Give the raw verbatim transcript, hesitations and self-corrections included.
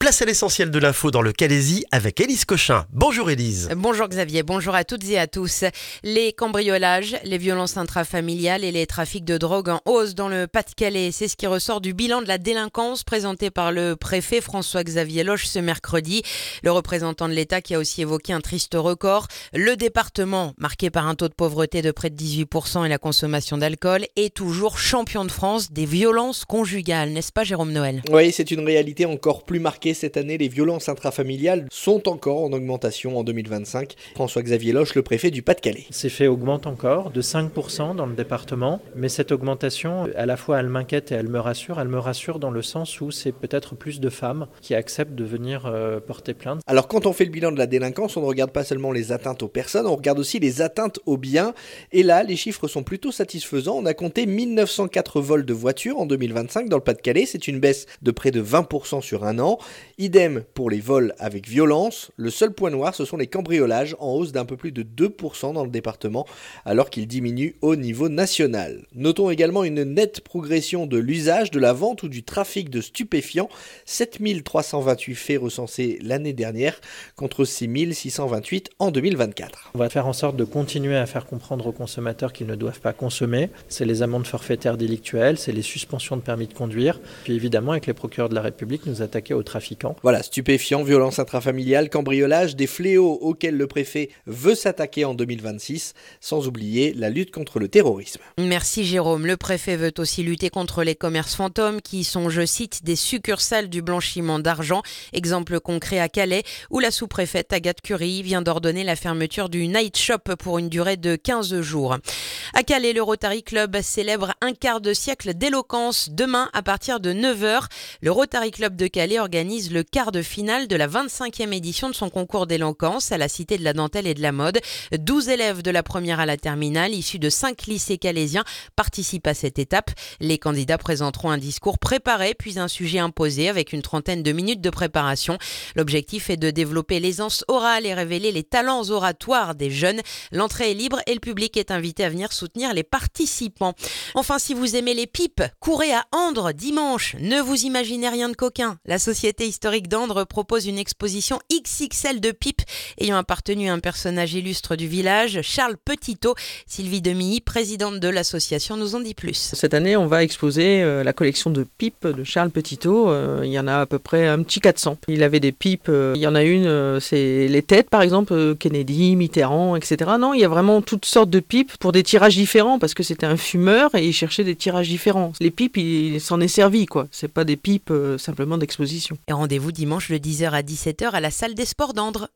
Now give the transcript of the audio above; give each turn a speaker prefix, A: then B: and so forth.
A: Place à l'essentiel de l'info dans le Calaisis avec Élise Cochin. Bonjour Élise.
B: Bonjour Xavier, bonjour à toutes et à tous. Les cambriolages, les violences intrafamiliales et les trafics de drogue en hausse dans le Pas-de-Calais. C'est ce qui ressort du bilan de la délinquance présenté par le préfet François-Xavier Loche ce mercredi. Le représentant de l'État qui a aussi évoqué un triste record. Le département, marqué par un taux de pauvreté de près de dix-huit pour cent et la consommation d'alcool, est toujours champion de France des violences conjugales. N'est-ce pas Jérôme Noël ?
C: Oui, c'est une réalité encore plus marquée cette année. Les violences intrafamiliales sont encore en augmentation en deux mille vingt-cinq. François-Xavier Loche, le préfet du Pas-de-Calais.
D: Ces faits augmentent encore de cinq pour cent dans le département, mais cette augmentation, à la fois elle m'inquiète et elle me rassure. Elle me rassure dans le sens où c'est peut-être plus de femmes qui acceptent de venir euh, porter plainte.
C: Alors quand on fait le bilan de la délinquance, on ne regarde pas seulement les atteintes aux personnes, on regarde aussi les atteintes aux biens. Et là, les chiffres sont plutôt satisfaisants. On a compté mille neuf cent quatre vols de voitures en deux mille vingt-cinq dans le Pas-de-Calais. C'est une baisse de près de vingt pour cent sur un an. Idem pour les vols avec violence. Le seul point noir, ce sont les cambriolages en hausse d'un peu plus de deux pour cent dans le département, alors qu'ils diminuent au niveau national. Notons également une nette progression de l'usage, de la vente ou du trafic de stupéfiants. sept mille trois cent vingt-huit faits recensés l'année dernière contre six mille six cent vingt-huit en deux mille vingt-quatre.
D: On va faire en sorte de continuer à faire comprendre aux consommateurs qu'ils ne doivent pas consommer. C'est les amendes forfaitaires délictuelles, c'est les suspensions de permis de conduire. Puis évidemment, avec les procureurs de la République, nous attaquer aux trafiquants.
C: Voilà, stupéfiants, violences intrafamiliales, cambriolages, des fléaux auxquels le préfet veut s'attaquer en deux mille vingt-six, sans oublier la lutte contre le terrorisme.
B: Merci Jérôme. Le préfet veut aussi lutter contre les commerces fantômes qui sont, je cite, des succursales du blanchiment d'argent. Exemple concret à Calais, où la sous-préfète Agathe Curie vient d'ordonner la fermeture du Night Shop pour une durée de quinze jours. À Calais, le Rotary Club célèbre un quart de siècle d'éloquence. Demain, à partir de neuf heures, le Rotary Club de Calais organise le quart de finale de la vingt-cinquième édition de son concours d'éloquence à la Cité de la Dentelle et de la Mode. douze élèves de la première à la terminale, issus de cinq lycées calaisiens, participent à cette étape. Les candidats présenteront un discours préparé, puis un sujet imposé avec une trentaine de minutes de préparation. L'objectif est de développer l'aisance orale et révéler les talents oratoires des jeunes. L'entrée est libre et le public est invité à venir soutenir les participants. Enfin, si vous aimez les pipes, courez à Andres dimanche. Ne vous imaginez rien de coquin. La Société historique d'Andres propose une exposition X X L de pipes ayant appartenu à un personnage illustre du village, Charles Petitot. Sylvie Demilly, présidente de l'association, nous en dit plus.
E: Cette année, on va exposer euh, la collection de pipes de Charles Petitot. Euh, il y en a à peu près un petit quatre cents. Il avait des pipes, euh, il y en a une, euh, c'est les têtes par exemple, euh, Kennedy, Mitterrand, et cetera. Non, il y a vraiment toutes sortes de pipes pour des tirages différents parce que c'était un fumeur et il cherchait des tirages différents. Les pipes, il s'en est servi, quoi. C'est pas des pipes euh, simplement d'exposition.
B: Et rendez-vous dimanche de dix heures à dix-sept heures à la salle des sports d'Andres.